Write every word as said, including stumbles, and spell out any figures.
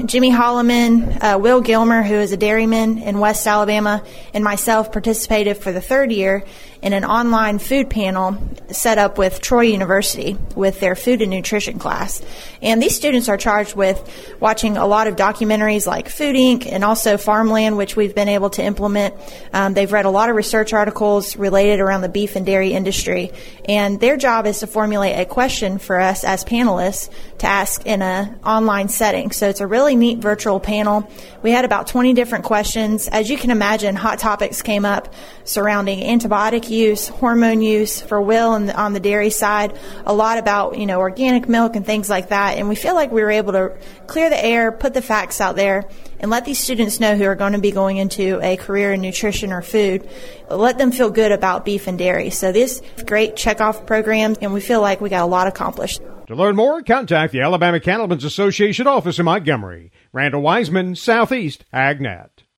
Jimmy Holloman, uh, Will Gilmer, who is a dairyman in West Alabama, and myself participated for the third year in an online food panel set up with Troy University with their food and nutrition class. And these students are charged with watching a lot of documentaries like Food Incorporated and also Farmland, which we've been able to implement. Um, they've read a lot of research articles related around the beef and dairy industry. And their job is to formulate a question for us as panelists to ask in an online setting. So it's a really neat virtual panel. We had about twenty different questions. As you can imagine, hot topics came up surrounding antibiotic use, hormone use for Will and on the dairy side, a lot about, you know, organic milk and things like that. And we feel like we were able to clear the air, put the facts out there, and let these students know who are going to be going into a career in nutrition or food, let them feel good about beef and dairy. So this great check-off program, and we feel like we got a lot accomplished. To learn more, contact the Alabama Cattlemen's Association office in Montgomery. Randall Wiseman, Southeast AgNet.